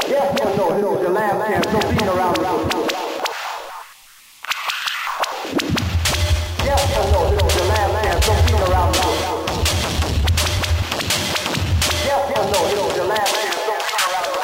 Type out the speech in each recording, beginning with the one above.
Yes or no? This is your last chance. Don't beat around the bush. Yes or no? This is your last chance. Don't beat around the bush. Yes or no? This is your last chance. Don't beat around the bush.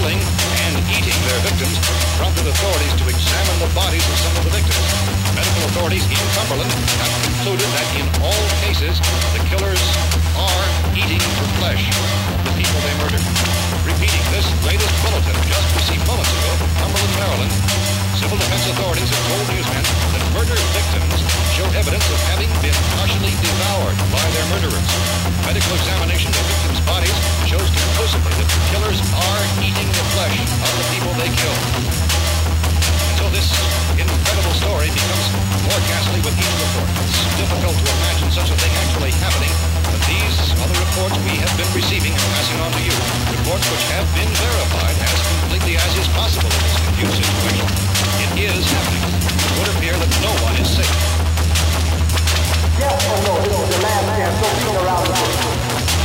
killing and eating their victims prompted authorities to examine the bodies of some of the victims. Medical authorities in Cumberland have concluded that in all cases, the killers are eating the flesh of the people they murdered. Repeating this latest bulletin just received moments ago from Cumberland, Maryland, civil defense authorities have told newsmen that murder victims show evidence of having been partially devoured by their murderers. Medical examination of victims' bodies shows conclusively that the killers are eating the flesh of the people they killed. And so this incredible story becomes more ghastly with each report. It's difficult to imagine such a thing actually happening, but these are the reports we have been receiving and passing on to you. Reports which have been verified as completely as is possible in this confused situation. It is happening. It would appear that no one is safe. Yes or no, this is the last chance. Don't beat around the bush.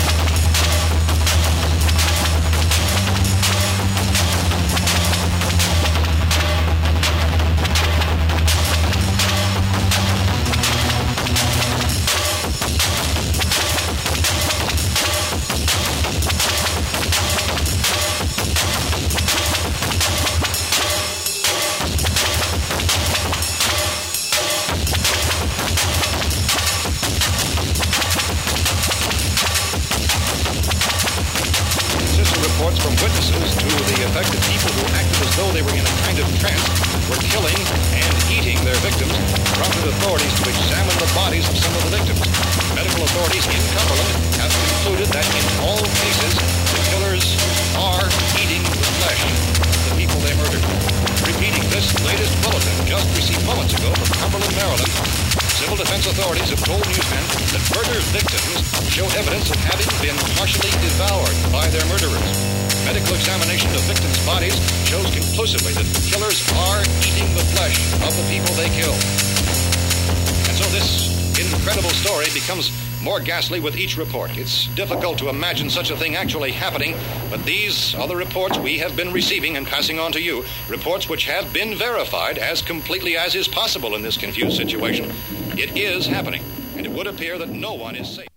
Reports from witnesses to the effect that people who acted as though they were in a kind of trance were killing and eating their victims prompted authorities to examine the bodies of some of the victims. Medical authorities in Cumberland have concluded that in all cases, the killers are eating the flesh of the people they murdered. Repeating this latest bulletin just received moments ago from Cumberland, Maryland, civil defense authorities have told newsmen that murder victims show evidence of having been partially devoured by their murderers. Medical examination of victims' bodies shows conclusively that the killers are eating the flesh of the people they killed. And so this incredible story becomes more ghastly with each report. It's difficult to imagine such a thing actually happening, but these are the reports we have been receiving and passing on to you. Reports which have been verified as completely as is possible in this confused situation. It is happening, and it would appear that no one is safe.